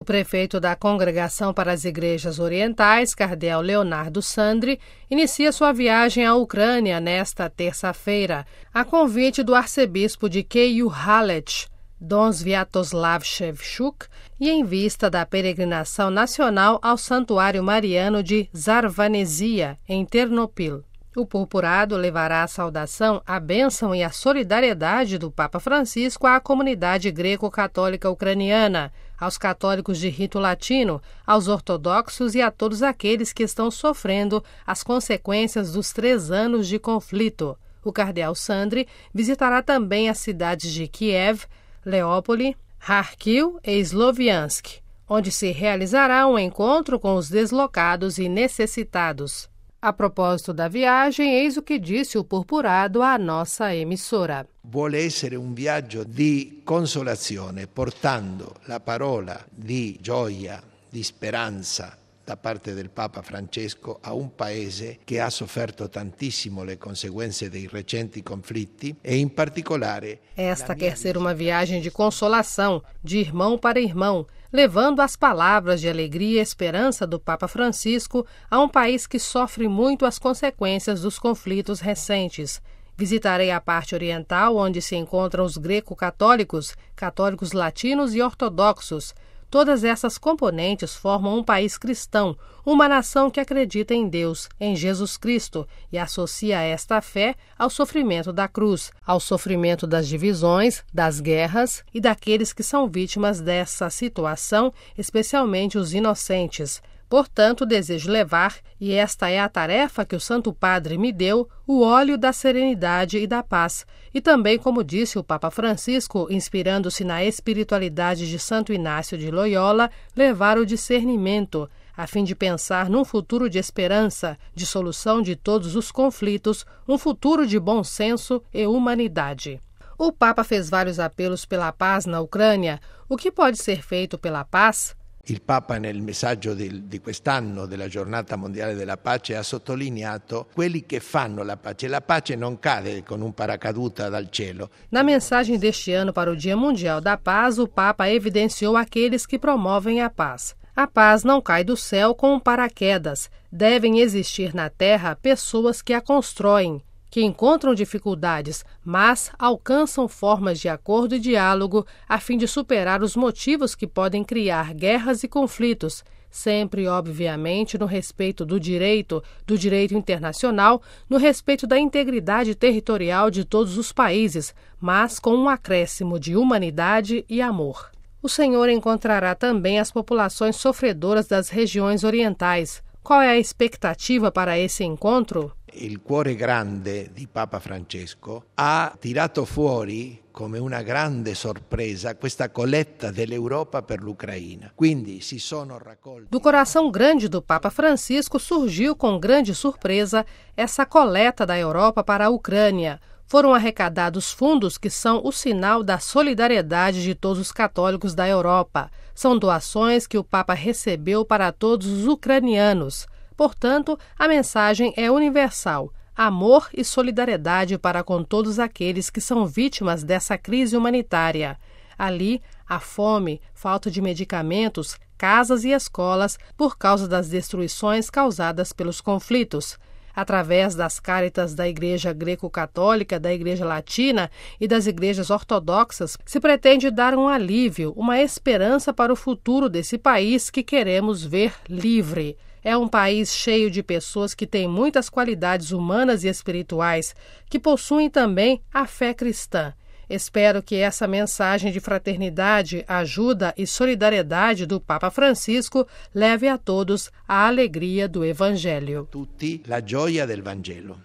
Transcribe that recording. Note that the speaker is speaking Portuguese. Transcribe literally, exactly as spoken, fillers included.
O prefeito da Congregação para as Igrejas Orientais, cardeal Leonardo Sandri, inicia sua viagem à Ucrânia nesta terça-feira, a convite do arcebispo de Kyivhálets, Dom Sviatoslav Shevchuk, e em vista da peregrinação nacional ao Santuário Mariano de Zarvanesia, em Ternopil. O purpurado levará a saudação, a bênção e a solidariedade do Papa Francisco à comunidade greco-católica ucraniana, aos católicos de rito latino, aos ortodoxos e a todos aqueles que estão sofrendo as consequências dos três anos de conflito. O cardeal Sandri visitará também as cidades de Kiev, Leópoli, Kharkiv e Sloviansk, onde se realizará um encontro com os deslocados e necessitados. A propósito da viagem, eis o que disse o purpurado à nossa emissora. Vuole essere un viaggio di consolazione, portando la parola di gioia, di speranza da parte del Papa Francesco a un paese che ha sofferto tantissimo le conseguenze dei recenti conflitti e in particolare... Esta quer ser uma viagem de consolação, de irmão para irmão, levando as palavras de alegria e esperança do Papa Francisco a um país que sofre muito as consequências dos conflitos recentes. Visitarei a parte oriental, onde se encontram os greco-católicos, católicos latinos e ortodoxos. Todas essas componentes formam um país cristão, uma nação que acredita em Deus, em Jesus Cristo, e associa esta fé ao sofrimento da cruz, ao sofrimento das divisões, das guerras e daqueles que são vítimas dessa situação, especialmente os inocentes. Portanto, desejo levar, e esta é a tarefa que o Santo Padre me deu, o óleo da serenidade e da paz. E também, como disse o Papa Francisco, inspirando-se na espiritualidade de Santo Inácio de Loyola, levar o discernimento, a fim de pensar num futuro de esperança, de solução de todos os conflitos, um futuro de bom senso e humanidade. O Papa fez vários apelos pela paz na Ucrânia. O que pode ser feito pela paz? Il Papa nel messaggio di, di quest'anno della Giornata Mondiale della Pace ha sottolineato quelli che fanno la pace. La pace non cade con un paracaduta dal cielo. Na mensagem deste ano para o Dia Mundial da Paz, o Papa evidenciou aqueles que promovem a paz. A paz não cai do céu com um paraquedas. Devem existir na Terra pessoas que a constroem, que encontram dificuldades, mas alcançam formas de acordo e diálogo a fim de superar os motivos que podem criar guerras e conflitos, sempre, obviamente, no respeito do direito, do direito internacional, no respeito da integridade territorial de todos os países, mas com um acréscimo de humanidade e amor. O Senhor encontrará também as populações sofredoras das regiões orientais. Qual é a expectativa para esse encontro? Il cuore grande di Papa Francesco ha tirato fuori come una grande sorpresa questa colletta dell'Europa per l'Ucraina. Quindi si sono raccolti... Do coração grande do Papa Francisco surgiu com grande surpresa essa coleta da Europa para a Ucrânia. Foram arrecadados fundos que são o sinal da solidariedade de todos os católicos da Europa. São doações que o Papa recebeu para todos os ucranianos. Portanto, a mensagem é universal: amor e solidariedade para com todos aqueles que são vítimas dessa crise humanitária. Ali, a fome, falta de medicamentos, casas e escolas por causa das destruições causadas pelos conflitos. Através das Cáritas da Igreja Greco-Católica, da Igreja Latina e das igrejas ortodoxas, se pretende dar um alívio, uma esperança para o futuro desse país que queremos ver livre. É um país cheio de pessoas que têm muitas qualidades humanas e espirituais, que possuem também a fé cristã. Espero que essa mensagem de fraternidade, ajuda e solidariedade do Papa Francisco leve a todos a alegria do Evangelho. Tutti la gioia del Vangelo.